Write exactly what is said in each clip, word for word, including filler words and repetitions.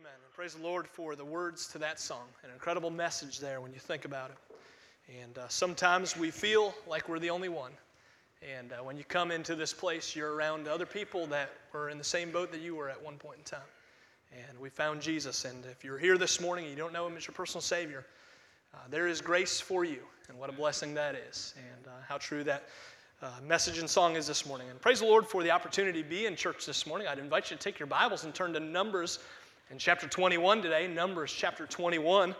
Amen. And praise the Lord for the words to that song. An incredible message there when you think about it. And uh, sometimes we feel like we're the only one. And uh, when you come into this place, you're around other people that were in the same boat that you were at one point in time. And we found Jesus. And if you're here this morning and you don't know Him as your personal Savior, uh, there is grace for you. And what a blessing that is. And uh, how true that uh, message and song is this morning. And praise the Lord for the opportunity to be in church this morning. I'd invite you to take your Bibles and turn to Numbers in chapter twenty-one today. Numbers chapter twenty-one.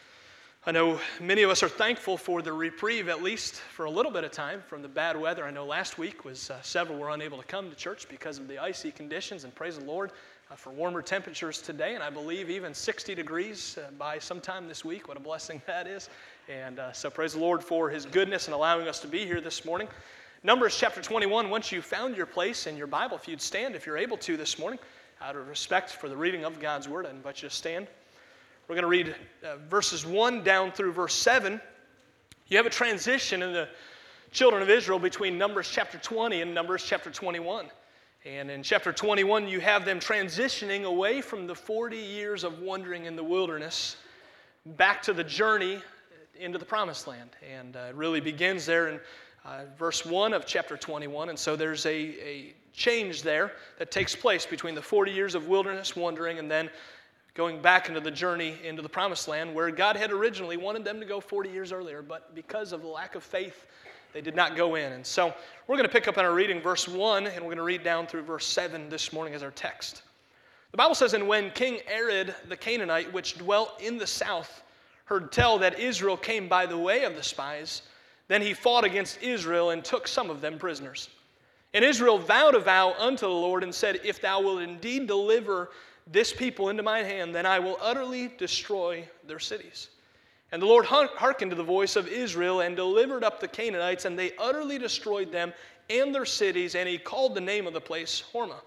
I know many of us are thankful for the reprieve, at least for a little bit of time, from the bad weather. I know last week was uh, several were unable to come to church because of the icy conditions, and praise the Lord uh, for warmer temperatures today, and I believe even sixty degrees uh, by sometime this week. What a blessing that is. And uh, so praise the Lord for His goodness and allowing us to be here this morning. Numbers chapter twenty-one, once you found your place in your Bible, if you'd stand, if you're able to this morning, out of respect for the reading of God's Word, I invite you to stand. We're going to read uh, verses one down through verse seven. You have a transition in the children of Israel between Numbers chapter twenty and Numbers chapter twenty-one. And in chapter twenty-one, you have them transitioning away from the forty years of wandering in the wilderness back to the journey into the promised land. And uh, it really begins there in uh, verse one of chapter twenty-one. And so there's a, a change there that takes place between the forty years of wilderness wandering and then going back into the journey into the promised land, where God had originally wanted them to go forty years earlier, but because of the lack of faith, they did not go in. And so we're going to pick up on our reading verse one, and we're going to read down through verse seven this morning as our text. The Bible says, "And when King Arad the Canaanite, which dwelt in the south, heard tell that Israel came by the way of the spies, then he fought against Israel and took some of them prisoners. And Israel vowed a vow unto the Lord and said, If thou wilt indeed deliver this people into mine hand, then I will utterly destroy their cities. And the Lord hearkened to the voice of Israel and delivered up the Canaanites, and they utterly destroyed them and their cities, and he called the name of the place Hormah.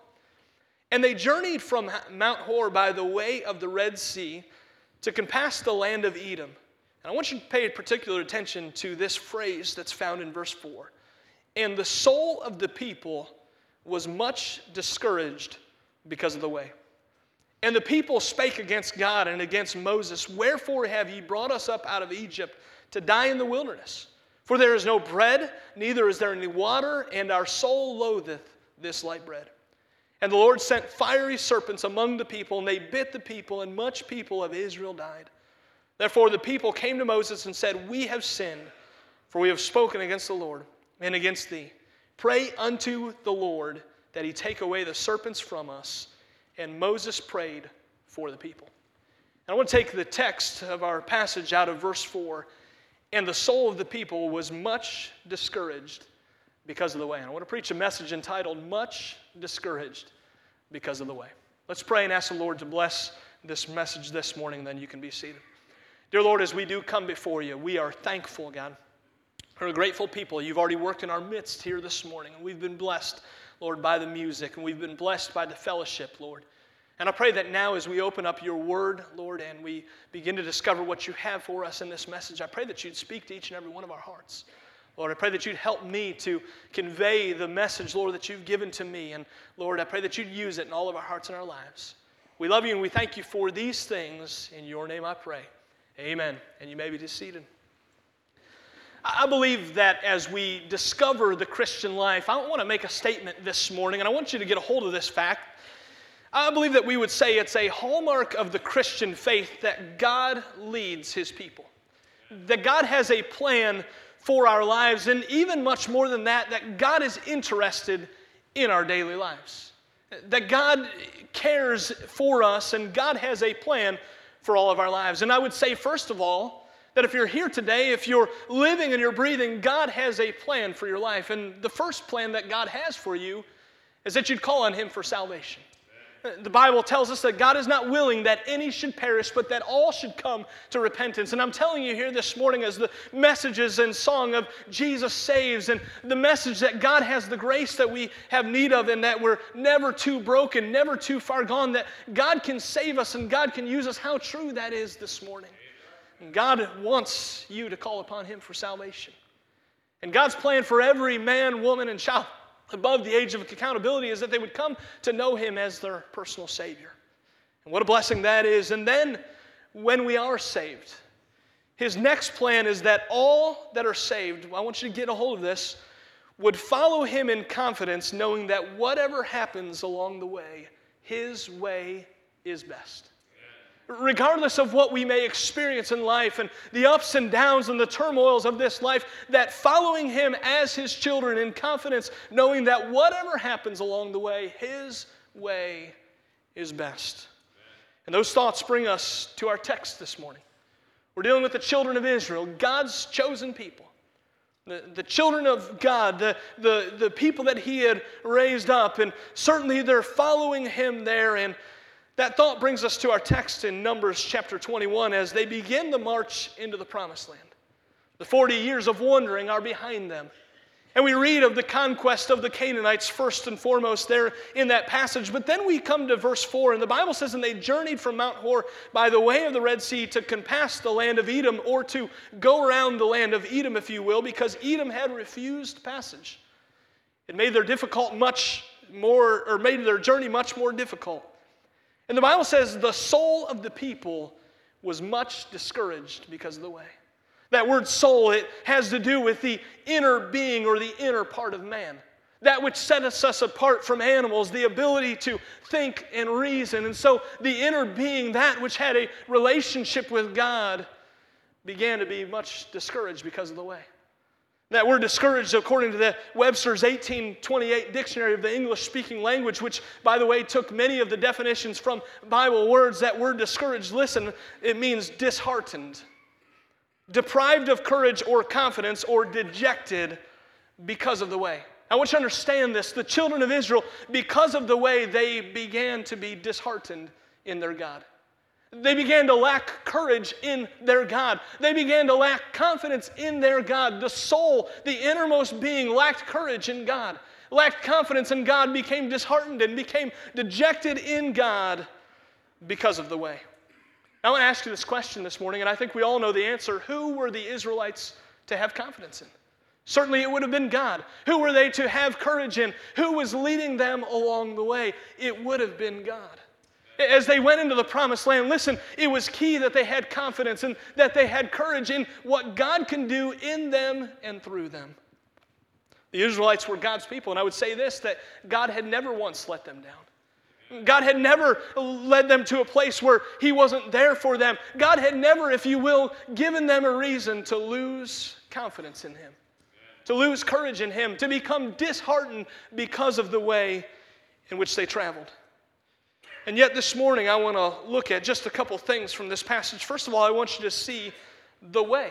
And they journeyed from Mount Hor by the way of the Red Sea to compass the land of Edom." And I want you to pay particular attention to this phrase that's found in verse four. "And the soul of the people was much discouraged because of the way. And the people spake against God and against Moses, Wherefore have ye brought us up out of Egypt to die in the wilderness? For there is no bread, neither is there any water, and our soul loatheth this light bread. And the Lord sent fiery serpents among the people, and they bit the people, and much people of Israel died. Therefore the people came to Moses and said, We have sinned, for we have spoken against the Lord and against thee. Pray unto the Lord that he take away the serpents from us. And Moses prayed for the people." And I want to take the text of our passage out of verse four. "And the soul of the people was much discouraged because of the way." And I want to preach a message entitled, Much Discouraged Because of the Way. Let's pray and ask the Lord to bless this message this morning, then you can be seated. Dear Lord, as we do come before you, we are thankful, God. We're a grateful people. You've already worked in our midst here this morning, and we've been blessed, Lord, by the music, and we've been blessed by the fellowship, Lord. And I pray that now as we open up your word, Lord, and we begin to discover what you have for us in this message, I pray that you'd speak to each and every one of our hearts. Lord, I pray that you'd help me to convey the message, Lord, that you've given to me. And Lord, I pray that you'd use it in all of our hearts and our lives. We love you and we thank you for these things. In your name I pray. Amen. And you may be seated. I believe that as we discover the Christian life, I want to make a statement this morning, and I want you to get a hold of this fact. I believe that we would say it's a hallmark of the Christian faith that God leads His people. That God has a plan for our lives, and even much more than that, that God is interested in our daily lives. That God cares for us, and God has a plan for all of our lives. And I would say, first of all, that if you're here today, if you're living and you're breathing, God has a plan for your life. And the first plan that God has for you is that you'd call on Him for salvation. The Bible tells us that God is not willing that any should perish, but that all should come to repentance. And I'm telling you here this morning, as the messages and song of Jesus saves, and the message that God has the grace that we have need of, and that we're never too broken, never too far gone, that God can save us and God can use us, how true that is this morning. And God wants you to call upon Him for salvation. And God's plan for every man, woman, and child above the age of accountability is that they would come to know Him as their personal Savior. And what a blessing that is. And then when we are saved, his next plan is that all that are saved, I want you to get a hold of this, would follow him in confidence, knowing that whatever happens along the way, his way is best. Regardless of what we may experience in life and the ups and downs and the turmoils of this life, that following him as his children in confidence, knowing that whatever happens along the way, his way is best. And those thoughts bring us to our text this morning. We're dealing with the children of Israel, God's chosen people. The, the children of God, the, the, the people that he had raised up, and certainly they're following him there. And that thought brings us to our text in Numbers chapter twenty-one as they begin the march into the promised land. The forty years of wandering are behind them. And we read of the conquest of the Canaanites first and foremost there in that passage. But then we come to verse four, and the Bible says, and they journeyed from Mount Hor by the way of the Red Sea to compass the land of Edom, or to go around the land of Edom, if you will, because Edom had refused passage. It made their difficult much more, or made their journey much more difficult. And the Bible says the soul of the people was much discouraged because of the way. That word soul, it has to do with the inner being or the inner part of man. That which sets us apart from animals, the ability to think and reason. And so the inner being, that which had a relationship with God, began to be much discouraged because of the way. That word discouraged, according to the Webster's eighteen twenty-eight Dictionary of the English-speaking language, which, by the way, took many of the definitions from Bible words, that word discouraged, listen, it means disheartened, deprived of courage or confidence, or dejected because of the way. I want you to understand this. The children of Israel, because of the way, they began to be disheartened in their God. They began to lack courage in their God. They began to lack confidence in their God. The soul, the innermost being, lacked courage in God, lacked confidence in God, became disheartened and became dejected in God because of the way. I want to ask you this question this morning, and I think we all know the answer. Who were the Israelites to have confidence in? Certainly it would have been God. Who were they to have courage in? Who was leading them along the way? It would have been God. As they went into the promised land, listen, it was key that they had confidence and that they had courage in what God can do in them and through them. The Israelites were God's people, and I would say this, that God had never once let them down. God had never led them to a place where he wasn't there for them. God had never, if you will, given them a reason to lose confidence in him, to lose courage in him, to become disheartened because of the way in which they traveled. And yet this morning I want to look at just a couple things from this passage. First of all, I want you to see the way.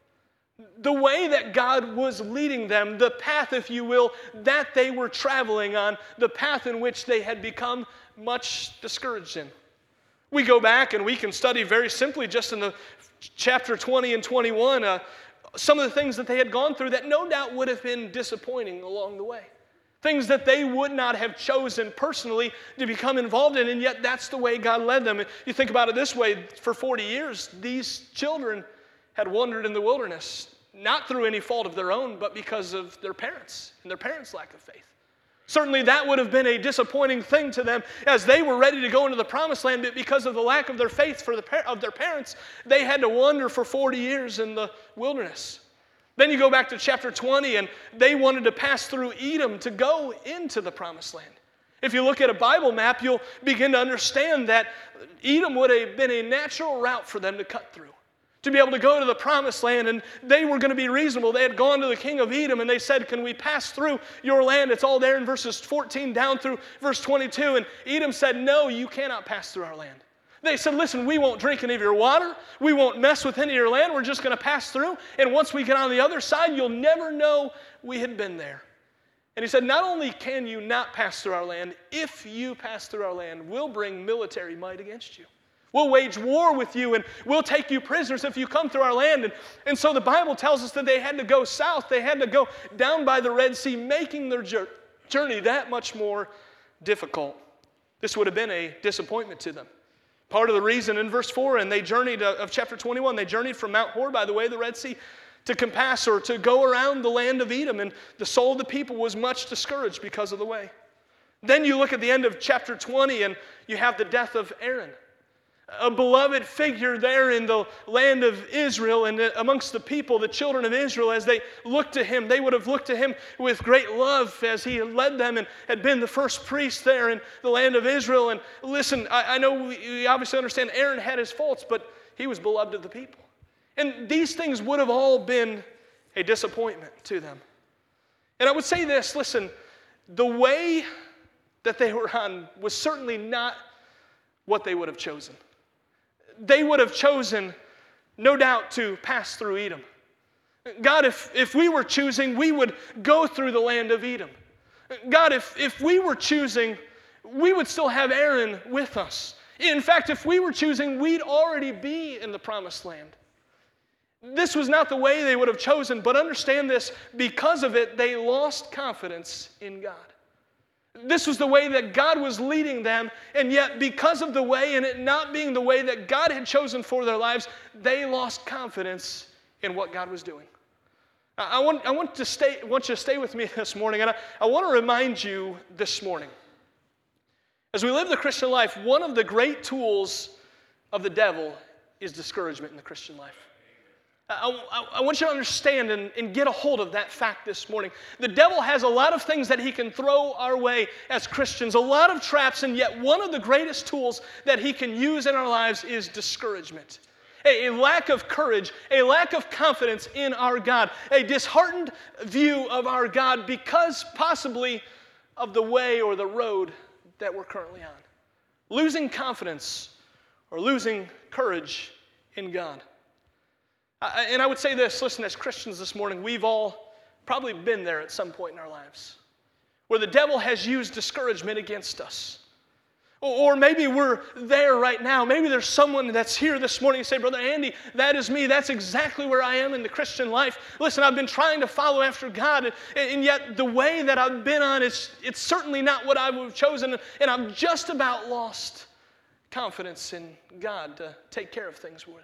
The way that God was leading them, the path, if you will, that they were traveling on, the path in which they had become much discouraged in. We go back and we can study very simply just in the chapter twenty and twenty-one, uh, some of the things that they had gone through that no doubt would have been disappointing along the way. Things that they would not have chosen personally to become involved in, and yet that's the way God led them. You think about it this way, for forty years, these children had wandered in the wilderness, not through any fault of their own, but because of their parents and their parents' lack of faith. Certainly that would have been a disappointing thing to them as they were ready to go into the promised land, but because of the lack of their faith for the par- of their parents, they had to wander for forty years in the wilderness. Then you go back to chapter twenty, and they wanted to pass through Edom to go into the promised land. If you look at a Bible map, you'll begin to understand that Edom would have been a natural route for them to cut through, to be able to go to the promised land, and they were going to be reasonable. They had gone to the king of Edom, and they said, can we pass through your land? It's all there in verses fourteen down through verse twenty-two, and Edom said, no, you cannot pass through our land. They said, listen, we won't drink any of your water. We won't mess with any of your land. We're just going to pass through. And once we get on the other side, you'll never know we had been there. And he said, not only can you not pass through our land, if you pass through our land, we'll bring military might against you. We'll wage war with you, and we'll take you prisoners if you come through our land. And, and so the Bible tells us that they had to go south. They had to go down by the Red Sea, making their journey that much more difficult. This would have been a disappointment to them. Part of the reason in verse four, and they journeyed, uh, of chapter twenty-one, they journeyed from Mount Hor by the way of the Red Sea to compass, or to go around the land of Edom, and the soul of the people was much discouraged because of the way. Then you look at the end of chapter twenty and you have the death of Aaron, a beloved figure there in the land of Israel and amongst the people, the children of Israel. As they looked to him, they would have looked to him with great love as he led them and had been the first priest there in the land of Israel. And listen, I, I know we, we obviously understand Aaron had his faults, but he was beloved of the people. And these things would have all been a disappointment to them. And I would say this, listen, the way that they were on was certainly not what they would have chosen. They would have chosen, no doubt, to pass through Edom. God, if, if we were choosing, we would go through the land of Edom. God, if, if we were choosing, we would still have Aaron with us. In fact, if we were choosing, we'd already be in the promised land. This was not the way they would have chosen, but understand this, because of it, they lost confidence in God. This was the way that God was leading them, and yet because of the way and it not being the way that God had chosen for their lives, they lost confidence in what God was doing. I want, I want, to stay, want you to stay with me this morning, and I, I want to remind you this morning. As we live the Christian life, one of the great tools of the devil is discouragement in the Christian life. I, I, I want you to understand and, and get a hold of that fact this morning. The devil has a lot of things that he can throw our way as Christians, a lot of traps, and yet one of the greatest tools that he can use in our lives is discouragement. A, a lack of courage, a lack of confidence in our God, a disheartened view of our God because possibly of the way or the road that we're currently on. Losing confidence or losing courage in God. Uh, and I would say this, listen, as Christians this morning, we've all probably been there at some point in our lives where the devil has used discouragement against us. Or, or maybe we're there right now. Maybe there's someone that's here this morning and say, Brother Andy, that is me. That's exactly where I am in the Christian life. Listen, I've been trying to follow after God, and, and yet the way that I've been on, is it's certainly not what I would have chosen, and I've just about lost confidence in God to take care of things with.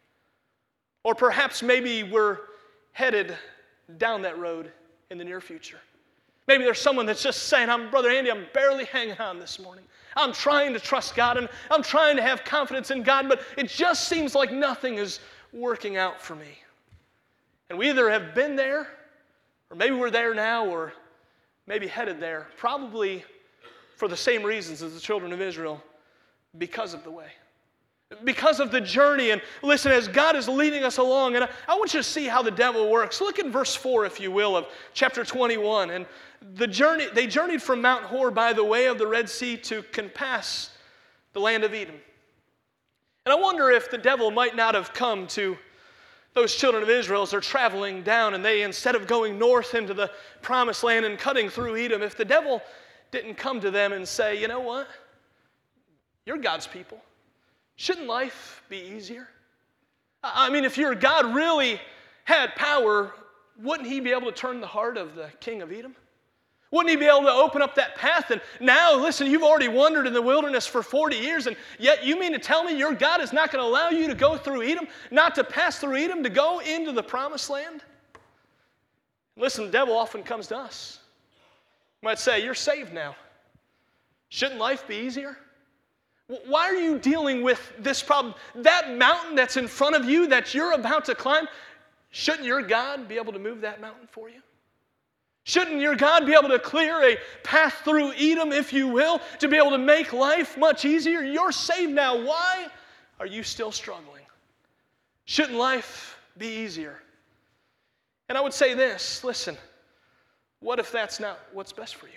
Or perhaps maybe we're headed down that road in the near future. Maybe there's someone that's just saying, I'm Brother Andy, I'm barely hanging on this morning. I'm trying to trust God, and I'm trying to have confidence in God, but it just seems like nothing is working out for me. And we either have been there, or maybe we're there now, or maybe headed there, probably for the same reasons as the children of Israel, because of the way. Because of the journey. And listen, as God is leading us along, and I, I want you to see how the devil works. Look at verse four, if you will, of chapter twenty-one. And the journey, they journeyed from Mount Hor by the way of the Red Sea to compass the land of Edom. And I wonder if the devil might not have come to those children of Israel as they're traveling down, and they, instead of going north into the promised land and cutting through Edom, if the devil didn't come to them and say, you know what? You're God's people. Shouldn't life be easier? I mean, if your God really had power, wouldn't he be able to turn the heart of the king of Edom? Wouldn't he be able to open up that path? And now, listen, you've already wandered in the wilderness for forty years, and yet you mean to tell me your God is not going to allow you to go through Edom, not to pass through Edom, to go into the promised land? Listen, the devil often comes to us. He might say, you're saved now. Shouldn't life be easier? Why are you dealing with this problem? That mountain that's in front of you that you're about to climb, shouldn't your God be able to move that mountain for you? Shouldn't your God be able to clear a path through Edom, if you will, to be able to make life much easier? You're saved now. Why are you still struggling? Shouldn't life be easier? And I would say this, listen, what if that's not what's best for you?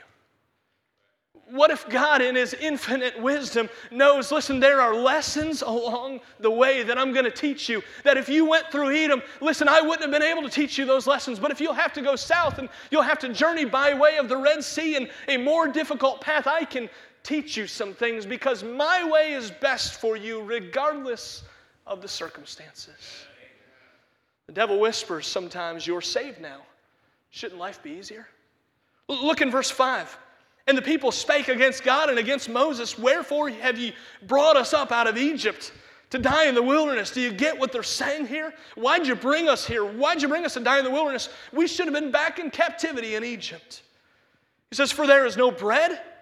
What if God in his infinite wisdom knows, listen, there are lessons along the way that I'm going to teach you, that if you went through Edom, listen, I wouldn't have been able to teach you those lessons, but if you'll have to go south and you'll have to journey by way of the Red Sea and a more difficult path, I can teach you some things because my way is best for you regardless of the circumstances. The devil whispers sometimes, you're saved now. Shouldn't life be easier? Look in verse five. And the people spake against God and against Moses, wherefore have ye brought us up out of Egypt to die in the wilderness? Do you get what they're saying here? Why'd you bring us here? Why'd you bring us to die in the wilderness? We should have been back in captivity in Egypt. He says, for there is no bread,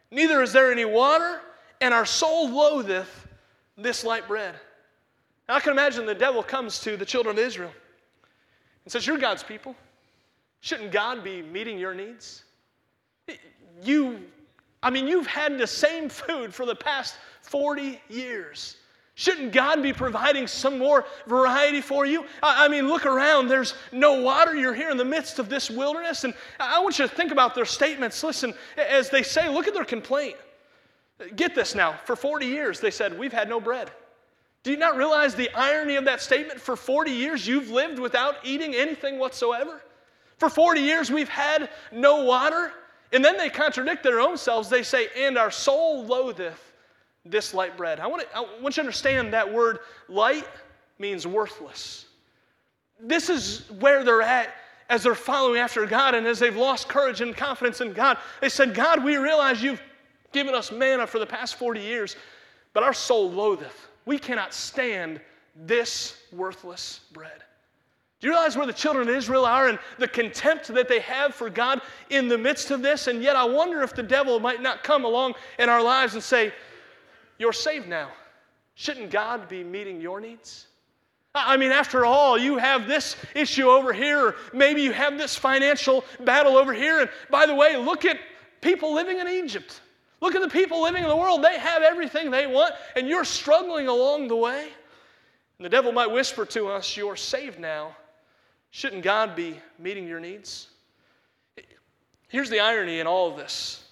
Neither is there any water, and our soul loatheth this light bread. Now I can imagine the devil comes to the children of Israel and says, you're God's people. Shouldn't God be meeting your needs? You, I mean, you've had the same food for the past forty years. Shouldn't God be providing some more variety for you? I mean, look around. There's no water. You're here in the midst of this wilderness. And I want you to think about their statements. Listen, as they say, look at their complaint. Get this now. For forty years, they said, we've had no bread. Do you not realize the irony of that statement? For forty years, you've lived without eating anything whatsoever. For forty years, we've had no water. And then they contradict their own selves. They say, and our soul loatheth this light bread. I want, to, I want you to understand that word light means worthless. This is where they're at as they're following after God and as they've lost courage and confidence in God. They said, God, we realize you've given us manna for the past forty years, but our soul loatheth. We cannot stand this worthless bread. Do you realize where the children of Israel are and the contempt that they have for God in the midst of this? And yet I wonder if the devil might not come along in our lives and say, you're saved now. Shouldn't God be meeting your needs? I mean, after all, you have this issue over here, or maybe you have this financial battle over here. And by the way, look at people living in Egypt. Look at the people living in the world. They have everything they want, and you're struggling along the way. And the devil might whisper to us, you're saved now. Shouldn't God be meeting your needs? Here's the irony in all of this.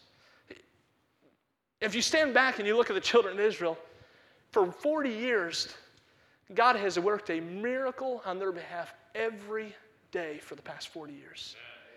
If you stand back and you look at the children of Israel, for forty years, God has worked a miracle on their behalf every day for the past forty years.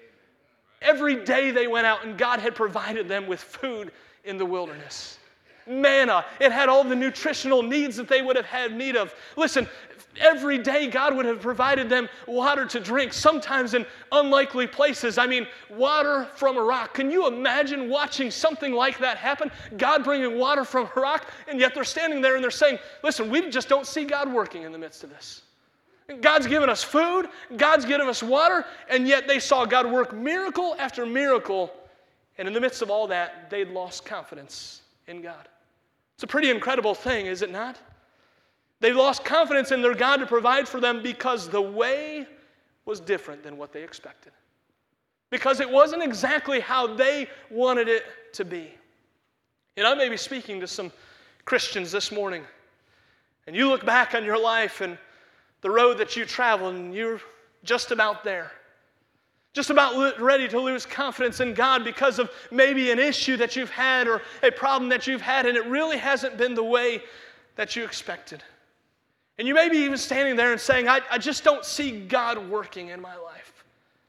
Every day they went out and God had provided them with food in the wilderness. Manna, it had all the nutritional needs that they would have had need of. Listen, every day God would have provided them water to drink, sometimes in unlikely places. I mean, water from a rock. Can you imagine watching something like that happen? God bringing water from a rock, and yet they're standing there and they're saying, listen, we just don't see God working in the midst of this. God's given us food, God's given us water, and yet they saw God work miracle after miracle, and in the midst of all that, they'd lost confidence in God. It's a pretty incredible thing, is it not? They lost confidence in their God to provide for them because the way was different than what they expected. Because it wasn't exactly how they wanted it to be. And I may be speaking to some Christians this morning, and you look back on your life and the road that you traveled, and you're just about there. Just about ready to lose confidence in God because of maybe an issue that you've had or a problem that you've had, and it really hasn't been the way that you expected. And you may be even standing there and saying, I, I just don't see God working in my life.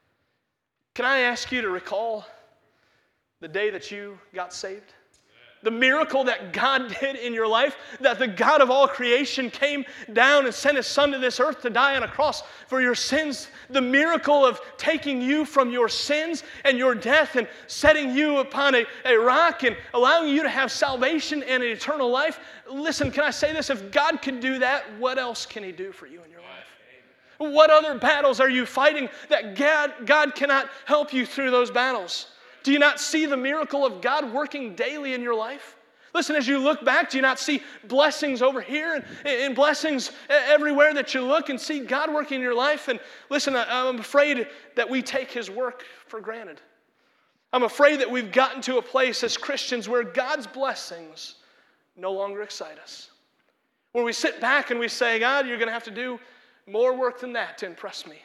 Can I ask you to recall the day that you got saved? The miracle that God did in your life, that the God of all creation came down and sent His Son to this earth to die on a cross for your sins. The miracle of taking you from your sins and your death and setting you upon a, a rock and allowing you to have salvation and an eternal life. Listen, can I say this? If God could do that, what else can He do for you in your life? What other battles are you fighting that God, God cannot help you through those battles? Do you not see the miracle of God working daily in your life? Listen, as you look back, do you not see blessings over here and, and blessings everywhere that you look and see God working in your life? And listen, I'm afraid that we take His work for granted. I'm afraid that we've gotten to a place as Christians where God's blessings no longer excite us. Where we sit back and we say, God, you're going to have to do more work than that to impress me.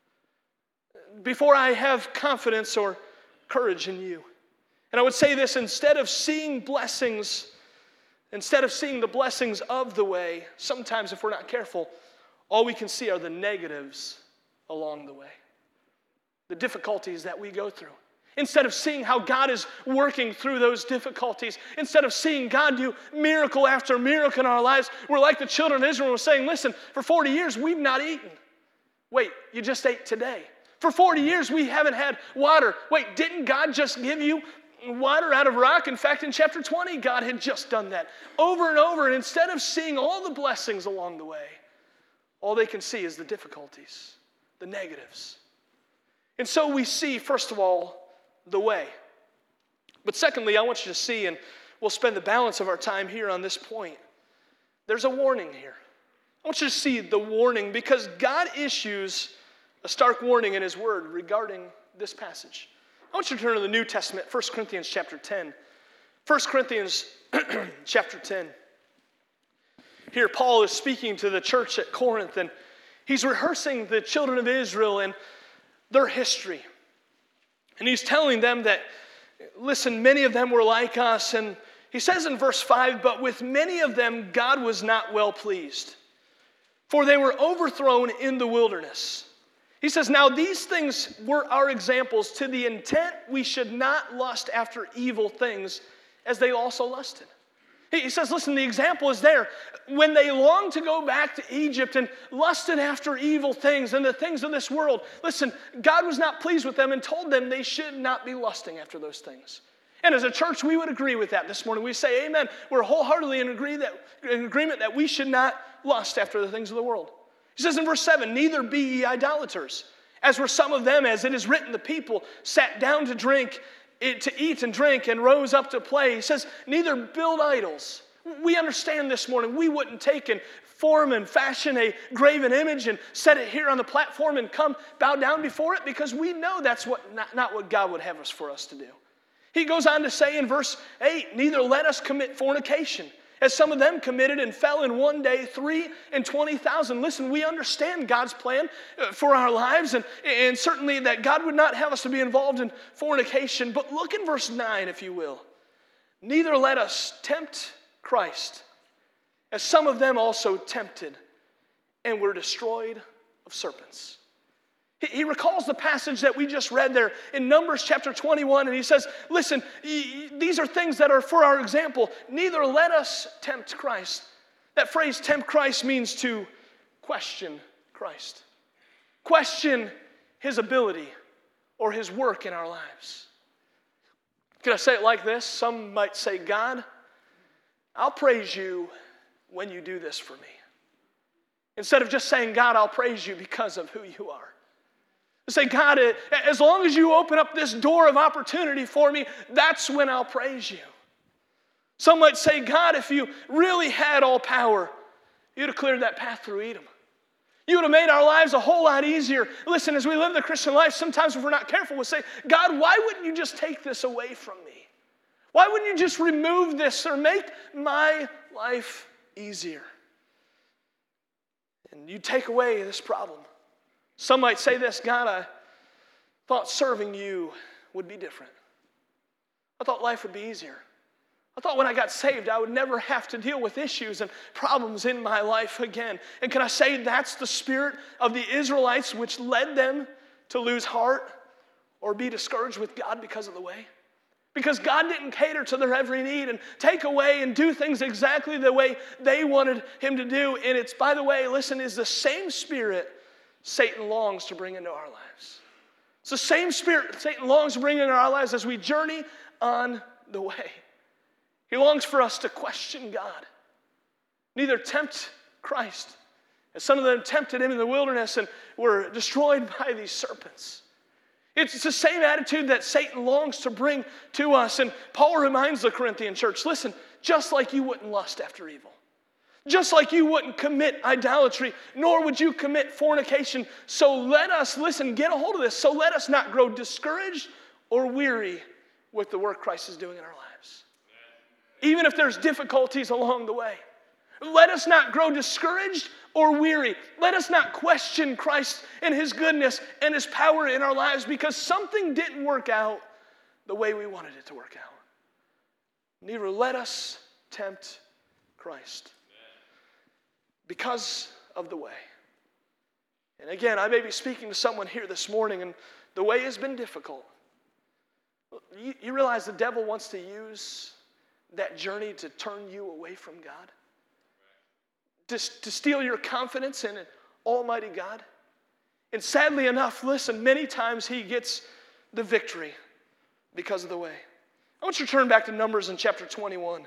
Before I have confidence or courage in you. And I would say this, instead of seeing blessings, instead of seeing the blessings of the way, sometimes if we're not careful, all we can see are the negatives along the way. The difficulties that we go through. Instead of seeing how God is working through those difficulties, instead of seeing God do miracle after miracle in our lives, we're like the children of Israel were saying, listen, for forty years we've not eaten. Wait, you just ate today. For forty years, we haven't had water. Wait, didn't God just give you water out of rock? In fact, in chapter twenty, God had just done that over and over. And instead of seeing all the blessings along the way, all they can see is the difficulties, the negatives. And so we see, first of all, the way. But secondly, I want you to see, and we'll spend the balance of our time here on this point, there's a warning here. I want you to see the warning because God issues a stark warning in his word regarding this passage. I want you to turn to the New Testament, First Corinthians chapter ten. First Corinthians chapter ten. Here Paul is speaking to the church at Corinth, and he's rehearsing the children of Israel and their history. And he's telling them that, listen, many of them were like us. And he says in verse five, but with many of them God was not well pleased, for they were overthrown in the wilderness. He says, now these things were our examples to the intent we should not lust after evil things as they also lusted. He says, listen, the example is there. When they longed to go back to Egypt and lusted after evil things and the things of this world, listen, God was not pleased with them and told them they should not be lusting after those things. And as a church, we would agree with that this morning. We say, amen. We're wholeheartedly in, agree that, in agreement that we should not lust after the things of the world. He says in verse seven, neither be ye idolaters, as were some of them, as it is written, the people sat down to drink, to eat and drink, and rose up to play. He says, neither build idols. We understand this morning, we wouldn't take and form and fashion a graven image and set it here on the platform and come bow down before it, because we know that's what not, not what God would have us for us to do. He goes on to say in verse eight, neither let us commit fornication, as some of them committed and fell in one day, three and twenty thousand. Listen, we understand God's plan for our lives, and, and certainly that God would not have us to be involved in fornication. But look in verse nine, if you will. Neither let us tempt Christ, as some of them also tempted and were destroyed of serpents. He, he recalls the passage that we just read there in Numbers chapter twenty-one, and he says, listen, these are things that are for our example. Neither let us tempt Christ. That phrase, tempt Christ, means to question Christ. Question his ability or his work in our lives. Can I say it like this? Some might say, God, I'll praise you when you do this for me. Instead of just saying, God, I'll praise you because of who you are. Say, God, as long as you open up this door of opportunity for me, that's when I'll praise you. Some might say, God, if you really had all power, you'd have cleared that path through Edom. You would have made our lives a whole lot easier. Listen, as we live the Christian life, sometimes if we're not careful, we'll say, God, why wouldn't you just take this away from me? Why wouldn't you just remove this or make my life easier? And you take away this problem. Some might say this, God, I thought serving you would be different. I thought life would be easier. I thought when I got saved, I would never have to deal with issues and problems in my life again. And can I say that's the spirit of the Israelites which led them to lose heart or be discouraged with God because of the way? Because God didn't cater to their every need and take away and do things exactly the way they wanted him to do. And it's, by the way, listen, is the same spirit Satan longs to bring into our lives. It's the same spirit Satan longs to bring into our lives as we journey on the way. He longs for us to question God. Neither tempt Christ, as some of them tempted him in the wilderness and were destroyed by these serpents. It's the same attitude that Satan longs to bring to us. And Paul reminds the Corinthian church, listen, just like you wouldn't lust after evil, just like you wouldn't commit idolatry, nor would you commit fornication. So let us, listen, get a hold of this. So let us not grow discouraged or weary with the work Christ is doing in our lives. Even if there's difficulties along the way. Let us not grow discouraged or weary. Let us not question Christ and his goodness and his power in our lives because something didn't work out the way we wanted it to work out. Neither let us tempt Christ because of the way. And again, I may be speaking to someone here this morning and the way has been difficult. You, you realize the devil wants to use that journey to turn you away from God? To, to steal your confidence in an almighty God? And sadly enough, listen, many times he gets the victory because of the way. I want you to turn back to Numbers in chapter twenty-one.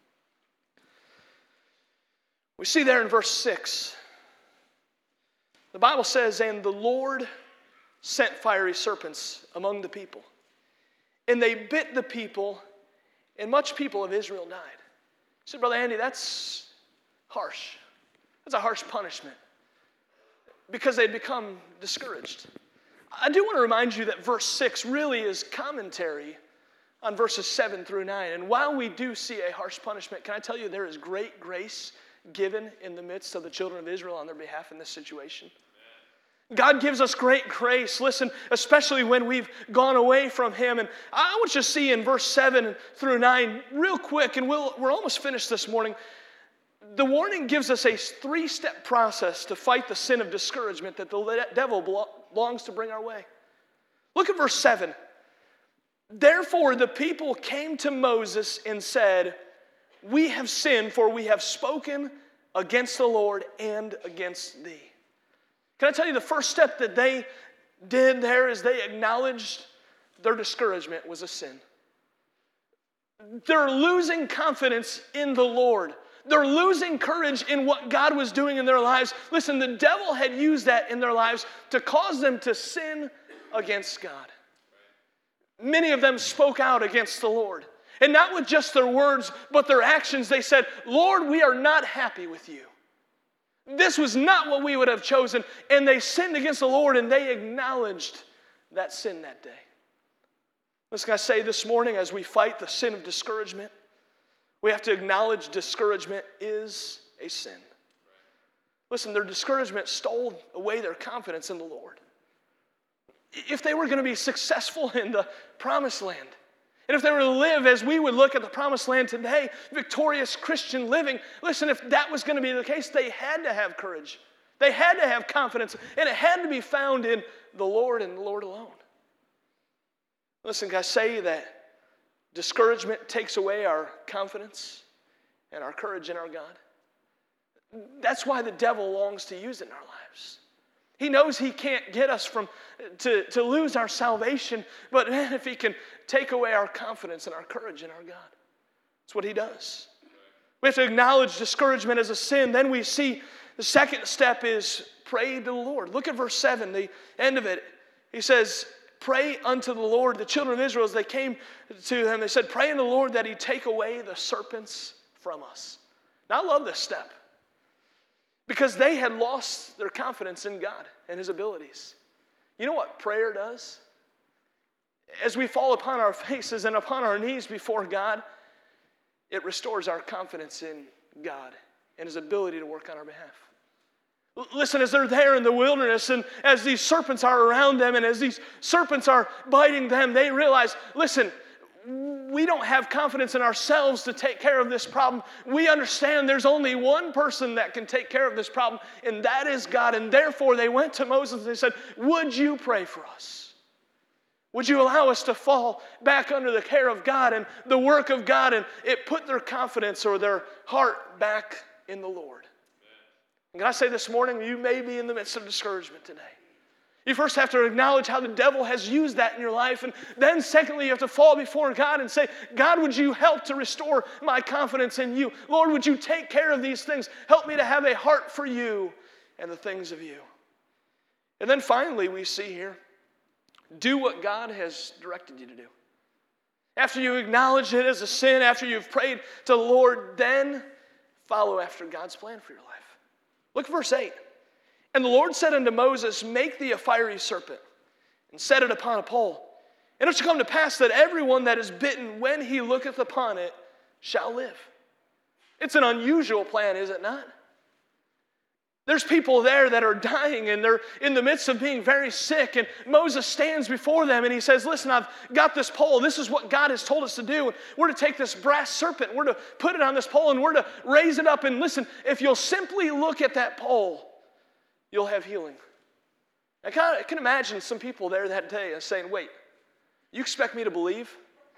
We see there in verse six, the Bible says, and the Lord sent fiery serpents among the people, and they bit the people, and much people of Israel died. I said, Brother Andy, that's harsh. That's a harsh punishment because they'd become discouraged. I do want to remind you that verse six really is commentary on verses seven through nine. And while we do see a harsh punishment, can I tell you there is great grace given in the midst of the children of Israel on their behalf in this situation? God gives us great grace, listen, especially when we've gone away from Him. And I want you to see in verse seven through nine, real quick, and we'll, we're almost finished this morning. The warning gives us a three-step process to fight the sin of discouragement that the devil longs to bring our way. Look at verse seven. Therefore the people came to Moses and said, we have sinned, for we have spoken against the Lord and against thee. Can I tell you the first step that they did there is they acknowledged their discouragement was a sin. They're losing confidence in the Lord. They're losing courage in what God was doing in their lives. Listen, the devil had used that in their lives to cause them to sin against God. Many of them spoke out against the Lord. And not with just their words, but their actions. They said, Lord, we are not happy with you. This was not what we would have chosen. And they sinned against the Lord, and they acknowledged that sin that day. Listen, I say this morning, as we fight the sin of discouragement, we have to acknowledge discouragement is a sin. Listen, their discouragement stole away their confidence in the Lord. If they were going to be successful in the promised land, and if they were to live as we would look at the promised land today, victorious Christian living, listen, if that was going to be the case, they had to have courage. They had to have confidence, and it had to be found in the Lord and the Lord alone. Listen, can I say that discouragement takes away our confidence and our courage in our God? That's why the devil longs to use it in our lives. He knows he can't get us from to, to lose our salvation, but man, if he can take away our confidence and our courage in our God, that's what he does. We have to acknowledge discouragement as a sin. Then we see the second step is pray to the Lord. Look at verse seven, the end of it. He says, pray unto the Lord. The children of Israel, as they came to him, they said, pray unto the Lord that he take away the serpents from us. Now I love this step because they had lost their confidence in God and his abilities. You know what prayer does? As we fall upon our faces and upon our knees before God, it restores our confidence in God and his ability to work on our behalf. Listen, as they're there in the wilderness and as these serpents are around them and as these serpents are biting them, they realize, listen, we don't have confidence in ourselves to take care of this problem. We understand there's only one person that can take care of this problem, and that is God. And therefore, they went to Moses and they said, would you pray for us? Would you allow us to fall back under the care of God and the work of God? And it put their confidence or their heart back in the Lord. And can I say this morning, you may be in the midst of discouragement today. You first have to acknowledge how the devil has used that in your life. And then secondly, you have to fall before God and say, God, would you help to restore my confidence in you? Lord, would you take care of these things? Help me to have a heart for you and the things of you. And then finally, we see here, do what God has directed you to do. After you acknowledge it as a sin, after you've prayed to the Lord, then follow after God's plan for your life. Look at verse eight. And the Lord said unto Moses, make thee a fiery serpent, and set it upon a pole. And it shall come to pass that everyone that is bitten, when he looketh upon it, shall live. It's an unusual plan, is it not? There's people there that are dying, and they're in the midst of being very sick, and Moses stands before them, and he says, listen, I've got this pole. This is what God has told us to do. We're to take this brass serpent, we're to put it on this pole, and we're to raise it up, and listen, if you'll simply look at that pole, you'll have healing. I can, I can imagine some people there that day saying, wait, you expect me to believe?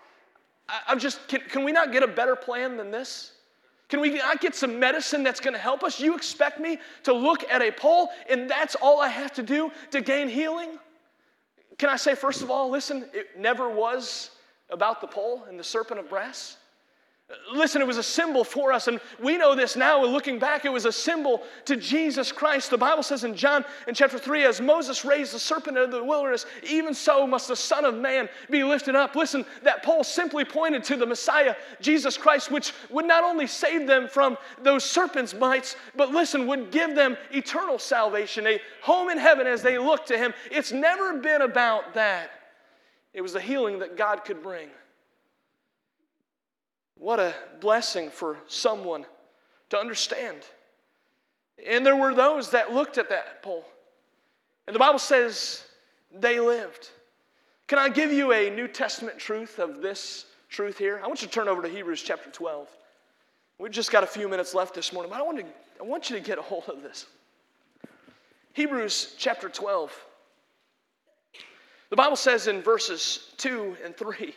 I, I'm just, can, can we not get a better plan than this? Can we not get some medicine that's going to help us? You expect me to look at a pole and that's all I have to do to gain healing? Can I say, first of all, listen, it never was about the pole and the serpent of brass. Listen, it was a symbol for us, and we know this now. Looking back, it was a symbol to Jesus Christ. The Bible says in John in chapter three, as Moses raised the serpent out of the wilderness, even so must the Son of Man be lifted up. Listen, that pole simply pointed to the Messiah, Jesus Christ, which would not only save them from those serpent's bites, but listen, would give them eternal salvation, a home in heaven as they look to him. It's never been about that. It was the healing that God could bring. What a blessing for someone to understand. And there were those that looked at that pole. And the Bible says they lived. Can I give you a New Testament truth of this truth here? I want you to turn over to Hebrews chapter twelve. We've just got a few minutes left this morning, but I want, to, I want you to get a hold of this. Hebrews chapter twelve. The Bible says in verses two and three,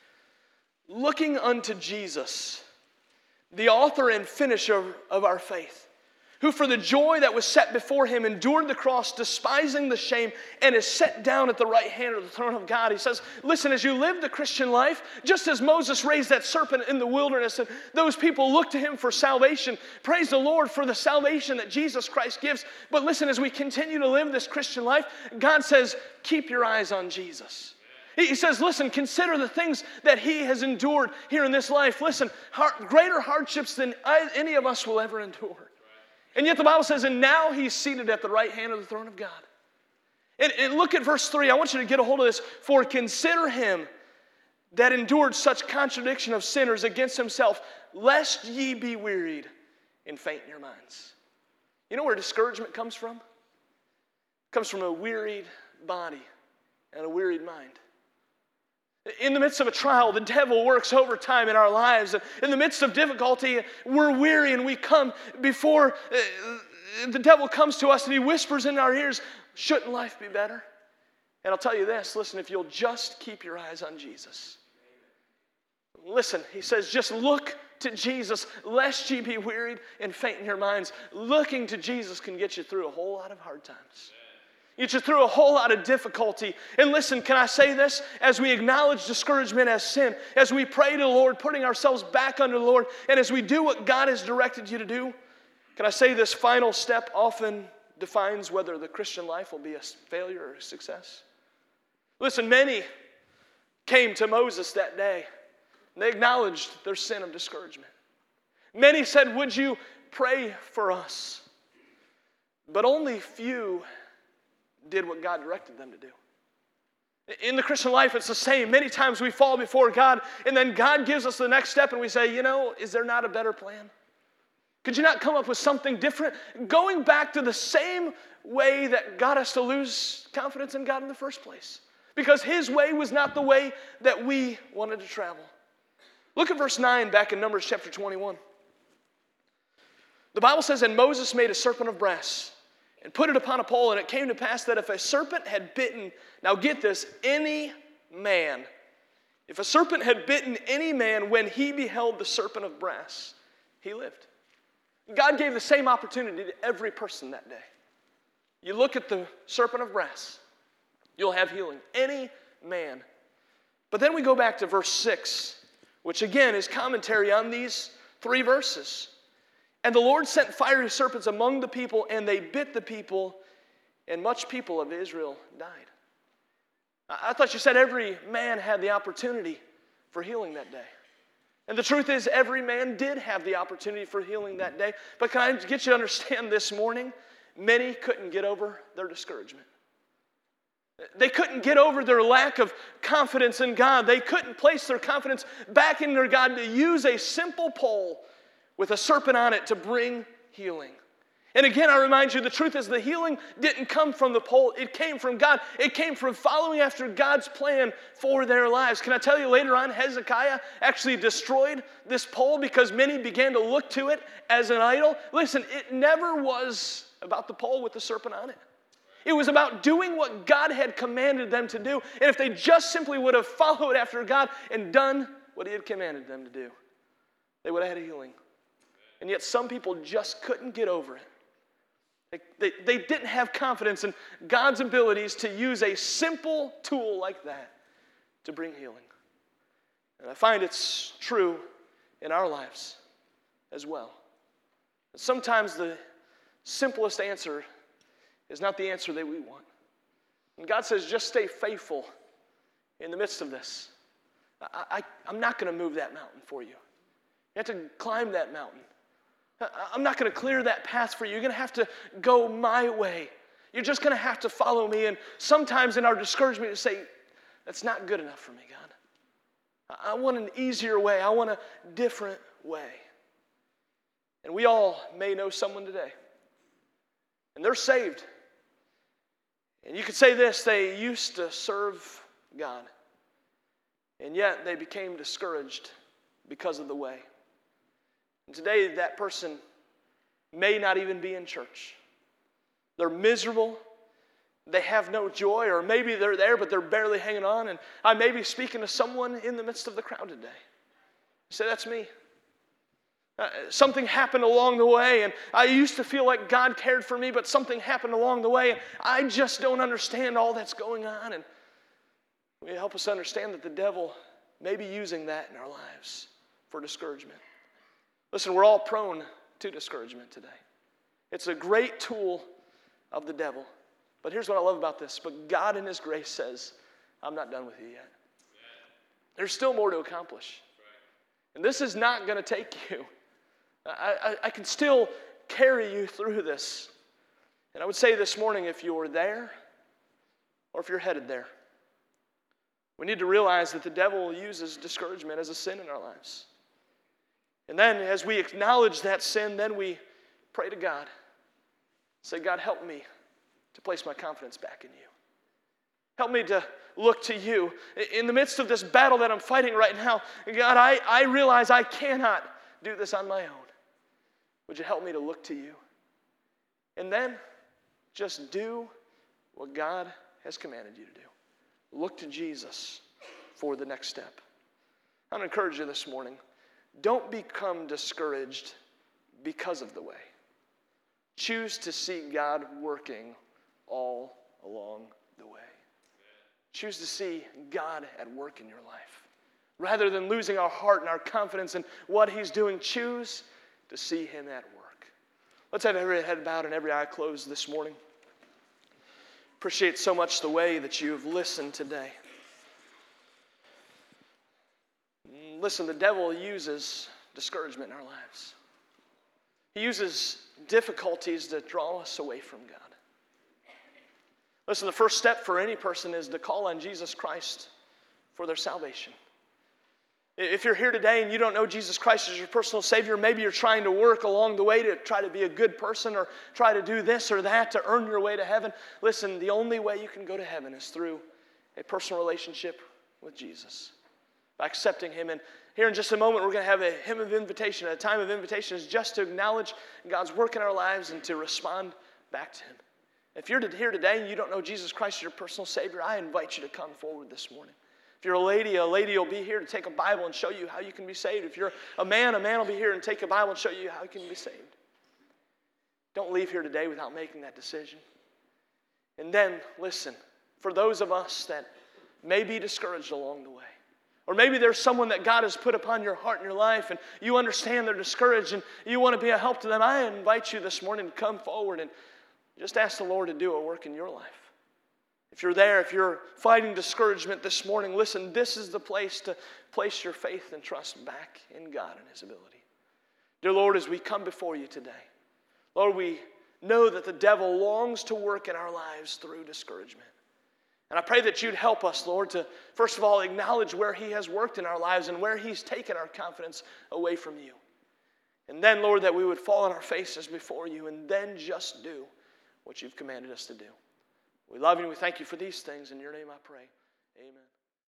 looking unto Jesus, the author and finisher of our faith, who for the joy that was set before him endured the cross, despising the shame, and is set down at the right hand of the throne of God. He says, listen, as you live the Christian life, just as Moses raised that serpent in the wilderness, and those people look to him for salvation, praise the Lord for the salvation that Jesus Christ gives. But listen, as we continue to live this Christian life, God says, keep your eyes on Jesus. He says, listen, consider the things that he has endured here in this life. Listen, hard, greater hardships than I, any of us will ever endure. And yet the Bible says, and now he's seated at the right hand of the throne of God. And, and look at verse three. I want you to get a hold of this. For consider him that endured such contradiction of sinners against himself, lest ye be wearied and faint in your minds. You know where discouragement comes from? It comes from a wearied body and a wearied mind. In the midst of a trial, the devil works overtime in our lives. In the midst of difficulty, we're weary and we come before uh, the devil comes to us and he whispers in our ears, shouldn't life be better? And I'll tell you this, listen, if you'll just keep your eyes on Jesus. Listen, he says, just look to Jesus, lest ye be wearied and faint in your minds. Looking to Jesus can get you through a whole lot of hard times. Get you through a whole lot of difficulty. And listen, can I say this? As we acknowledge discouragement as sin, as we pray to the Lord, putting ourselves back under the Lord, and as we do what God has directed you to do, can I say this final step often defines whether the Christian life will be a failure or a success? Listen, many came to Moses that day, and they acknowledged their sin of discouragement. Many said, would you pray for us? But only few did what God directed them to do. In the Christian life, it's the same. Many times we fall before God, and then God gives us the next step, and we say, you know, is there not a better plan? Could you not come up with something different? Going back to the same way that got us to lose confidence in God in the first place. Because his way was not the way that we wanted to travel. Look at verse nine back in Numbers chapter twenty-one. The Bible says, and Moses made a serpent of brass, and put it upon a pole, and it came to pass that if a serpent had bitten, now get this, any man, if a serpent had bitten any man when he beheld the serpent of brass, he lived. God gave the same opportunity to every person that day. You look at the serpent of brass, you'll have healing. Any man. But then we go back to verse six, which again is commentary on these three verses. And the Lord sent fiery serpents among the people, and they bit the people, and much people of Israel died. I thought you said every man had the opportunity for healing that day. And the truth is, every man did have the opportunity for healing that day. But can I get you to understand this morning? Many couldn't get over their discouragement. They couldn't get over their lack of confidence in God. They couldn't place their confidence back in their God to use a simple pole with a serpent on it to bring healing. And again, I remind you, the truth is the healing didn't come from the pole. It came from God. It came from following after God's plan for their lives. Can I tell you later on, Hezekiah actually destroyed this pole because many began to look to it as an idol. Listen, it never was about the pole with the serpent on it. It was about doing what God had commanded them to do. And if they just simply would have followed after God and done what he had commanded them to do, they would have had healing. And yet some people just couldn't get over it. They, they, they didn't have confidence in God's abilities to use a simple tool like that to bring healing. And I find it's true in our lives as well. Sometimes the simplest answer is not the answer that we want. And God says, just stay faithful in the midst of this. I, I, I'm not going to move that mountain for you. You have to climb that mountain. I, I'm not going to clear that path for you. You're going to have to go my way. You're just going to have to follow me. And sometimes in our discouragement, we say, that's not good enough for me, God. I, I want an easier way. I want a different way. And we all may know someone today. And they're saved. And you could say this, they used to serve God. And yet they became discouraged because of the way. And today that person may not even be in church. They're miserable. They have no joy, or maybe they're there, but they're barely hanging on. And I may be speaking to someone in the midst of the crowd today. You say, that's me. Uh, something happened along the way, and I used to feel like God cared for me, but something happened along the way, and I just don't understand all that's going on. And will you help us understand that the devil may be using that in our lives for discouragement? Listen, we're all prone to discouragement today. It's a great tool of the devil. But here's what I love about this. But God in His grace says, I'm not done with you yet. There's still more to accomplish. And this is not going to take you. I, I, I can still carry you through this. And I would say this morning, if you're there or if you're headed there, we need to realize that the devil uses discouragement as a sin in our lives. And then as we acknowledge that sin, then we pray to God. Say, God, help me to place my confidence back in you. Help me to look to you. In the midst of this battle that I'm fighting right now, God, I, I realize I cannot do this on my own. Would you help me to look to you? And then just do what God has commanded you to do. Look to Jesus for the next step. I want to encourage you this morning. Don't become discouraged because of the way. Choose to see God working all along the way. Choose to see God at work in your life. Rather than losing our heart and our confidence in what He's doing, choose to see Him at work. Let's have every head bowed and every eye closed this morning. Appreciate so much the way that you've listened today. Listen, the devil uses discouragement in our lives. He uses difficulties to draw us away from God. Listen, the first step for any person is to call on Jesus Christ for their salvation. If you're here today and you don't know Jesus Christ as your personal Savior, maybe you're trying to work along the way to try to be a good person or try to do this or that to earn your way to heaven. Listen, the only way you can go to heaven is through a personal relationship with Jesus. By accepting Him. And here in just a moment, we're going to have a hymn of invitation. A time of invitation is just to acknowledge God's work in our lives and to respond back to Him. If you're here today and you don't know Jesus Christ as your personal Savior, I invite you to come forward this morning. If you're a lady, a lady will be here to take a Bible and show you how you can be saved. If you're a man, a man will be here and take a Bible and show you how you can be saved. Don't leave here today without making that decision. And then, listen, for those of us that may be discouraged along the way, or maybe there's someone that God has put upon your heart and your life and you understand they're discouraged and you want to be a help to them, I invite you this morning to come forward and just ask the Lord to do a work in your life. If you're there, if you're fighting discouragement this morning, listen, this is the place to place your faith and trust back in God and His ability. Dear Lord, as we come before you today, Lord, we know that the devil longs to work in our lives through discouragement. And I pray that you'd help us, Lord, to first of all acknowledge where He has worked in our lives and where He's taken our confidence away from you. And then, Lord, that we would fall on our faces before you and then just do what you've commanded us to do. We love you and we thank you for these things. In your name I pray. Amen.